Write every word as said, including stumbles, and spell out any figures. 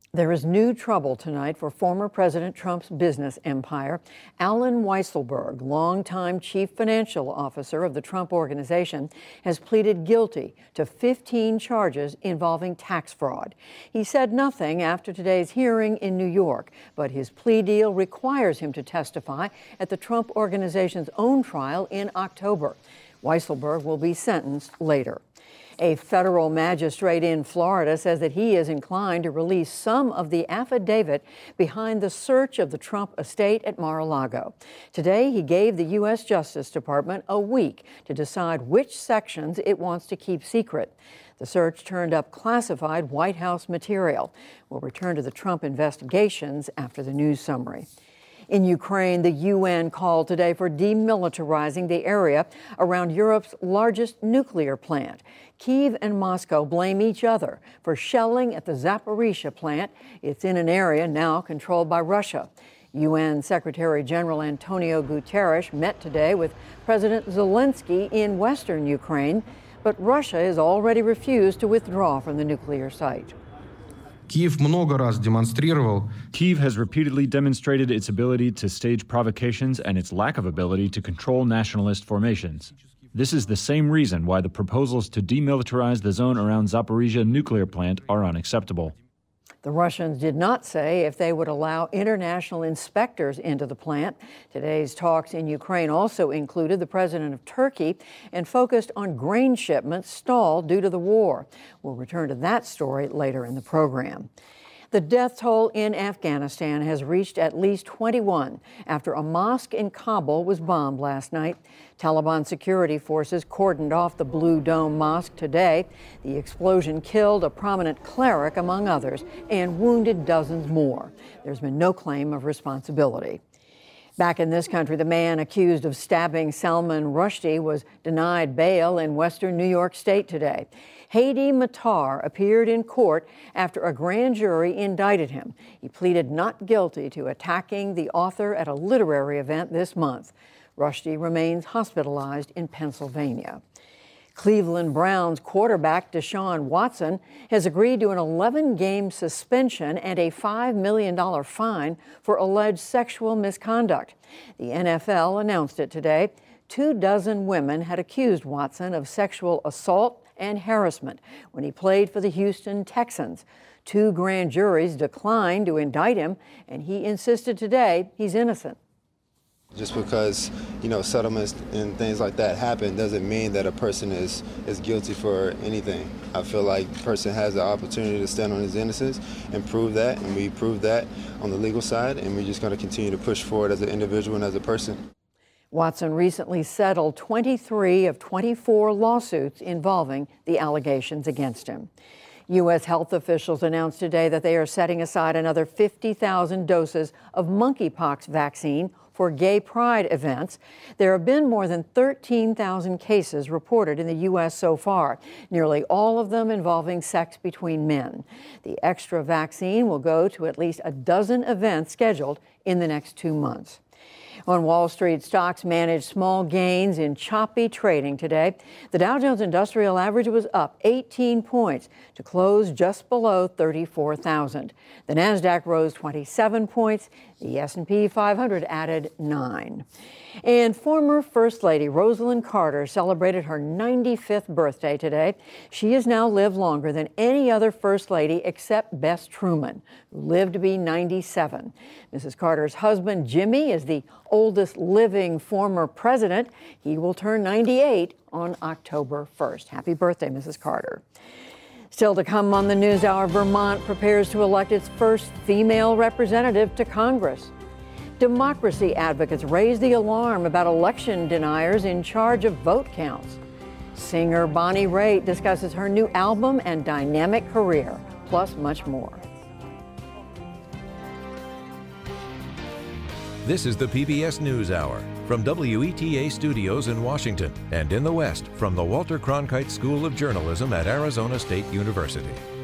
There is new trouble tonight for former President Trump's business empire. Allen Weisselberg, longtime chief financial officer of the Trump Organization, has pleaded guilty to fifteen charges involving tax fraud. He said nothing after today's hearing in New York, but his plea deal requires him to testify at the Trump Organization's own trial in October. Weisselberg will be sentenced later. A federal magistrate in Florida says that he is inclined to release some of the affidavit behind the search of the Trump estate at Mar-a-Lago. Today, he gave the U S Justice Department a week to decide which sections it wants to keep secret. The search turned up classified White House material. We'll return to the Trump investigations after the news summary. In Ukraine, the U N called today for demilitarizing the area around Europe's largest nuclear plant. Kyiv and Moscow blame each other for shelling at the Zaporizhzhia plant. It's in an area now controlled by Russia. U N Secretary General Antonio Guterres met today with President Zelensky in western Ukraine, but Russia has already refused to withdraw from the nuclear site. Kyiv has repeatedly demonstrated its ability to stage provocations and its lack of ability to control nationalist formations. This is the same reason why the proposals to demilitarize the zone around Zaporizhzhia nuclear plant are unacceptable. The Russians did not say if they would allow international inspectors into the plant. Today's talks in Ukraine also included the president of Turkey and focused on grain shipments stalled due to the war. We'll return to that story later in the program. The death toll in Afghanistan has reached at least twenty-one after a mosque in Kabul was bombed last night. Taliban security forces cordoned off the Blue Dome Mosque today. The explosion killed a prominent cleric, among others, and wounded dozens more. There's been no claim of responsibility. Back in this country, the man accused of stabbing Salman Rushdie was denied bail in western New York State today. Hadi Matar appeared in court after a grand jury indicted him. He pleaded not guilty to attacking the author at a literary event this month. Rushdie remains hospitalized in Pennsylvania. Cleveland Browns quarterback Deshaun Watson has agreed to an eleven-game suspension and a five million dollars fine for alleged sexual misconduct. The N F L announced it today. Two dozen women had accused Watson of sexual assault and harassment when he played for the Houston Texans. Two grand juries declined to indict him, and he insisted today he's innocent. Just because, you know, settlements and things like that happen doesn't mean that a person is, is guilty for anything. I feel like the person has the opportunity to stand on his innocence and prove that, and we prove that on the legal side, and we're just going to continue to push forward as an individual and as a person. Watson recently settled twenty-three of twenty-four lawsuits involving the allegations against him. U S health officials announced today that they are setting aside another fifty thousand doses of monkeypox vaccine for gay pride events. There have been more than thirteen thousand cases reported in the U S so far, nearly all of them involving sex between men. The extra vaccine will go to at least a dozen events scheduled in the next two months. On Wall Street, stocks managed small gains in choppy trading today. The Dow Jones Industrial Average was up eighteen points to close just below thirty-four thousand. The Nasdaq rose twenty-seven points. The S and P five hundred added nine. And former First Lady Rosalynn Carter celebrated her ninety-fifth birthday today. She has now lived longer than any other First Lady except Bess Truman, who lived to be ninety-seven. Missus Carter's husband, Jimmy, is the oldest living former president. He will turn ninety-eight on October first. Happy birthday, Missus Carter. Still to come on the NewsHour, Vermont prepares to elect its first female representative to Congress. Democracy advocates raise the alarm about election deniers in charge of vote counts. Singer Bonnie Raitt discusses her new album and dynamic career, plus much more. This is the P B S NewsHour from W E T A Studios in Washington and in the West from the Walter Cronkite School of Journalism at Arizona State University.